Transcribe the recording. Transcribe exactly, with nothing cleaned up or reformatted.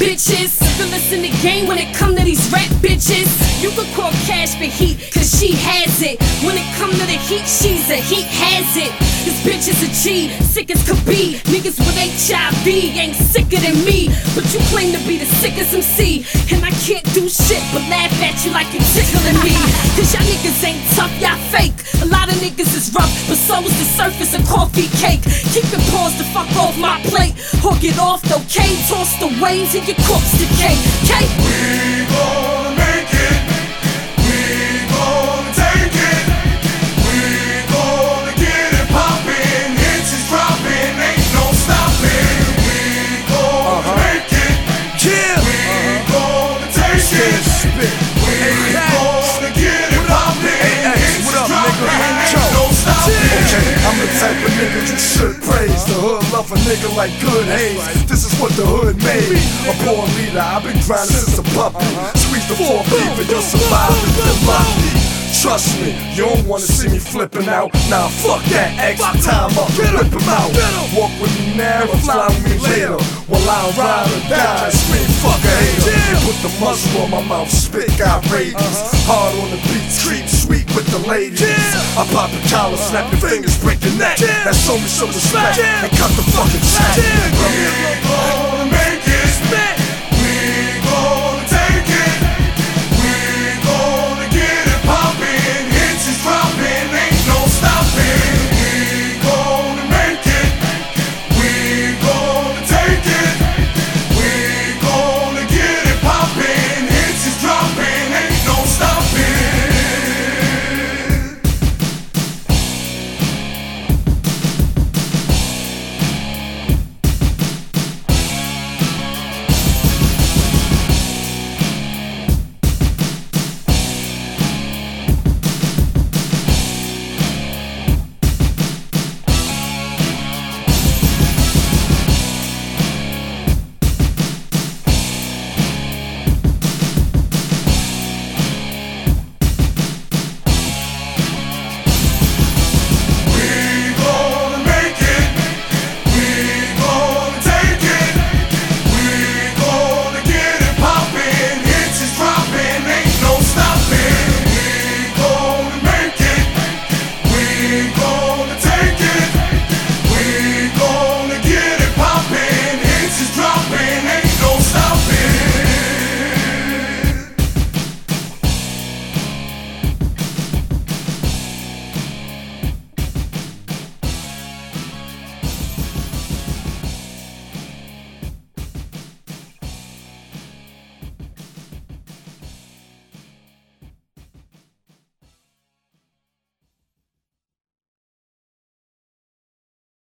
bitches. Fearless in the game when it come to these rap bitches. You could call Cash for heat, cause she has it. When it come to the heat, she's a heat hazard. This bitch is a G, sick as could be. Niggas with H I V ain't sicker than me, but you claim to be the sickest M C, and I can't do shit but laugh at you like you tickling me. Cause y'all niggas ain't tough, y'all fake. A lot of niggas is rough, but so is the surface of coffee cake. Keep it paused the fuck off my plate, or get off the K, tossed away till your corpse decay. K. We gon' make it, we gon' take it, we gon' get it poppin', hits is dropping, ain't no stopping. We gon' uh-huh. make it, yeah. we uh-huh. gon' take it, we gon' get it poppin', hits is dropping, ain't no stopping. Okay, I'm the type of nigga you should praise. The hood love a nigga like good haze. This is what the hood made. A born leader, I've been grinding since a puppy. Squeeze the four feet for your survival, live lucky. Trust me, you don't wanna see me flipping out. Nah, fuck that, X time up, whip him out. Walk with me now and fly with me later. While I ride or die, scream fuck a hater. And put the muzzle on my mouth, spit got rabies. Hard on the beat, street sweet with the ladies. I pop a collar, snap your fingers, break your neck. Now show me some respect and cut the fucking check.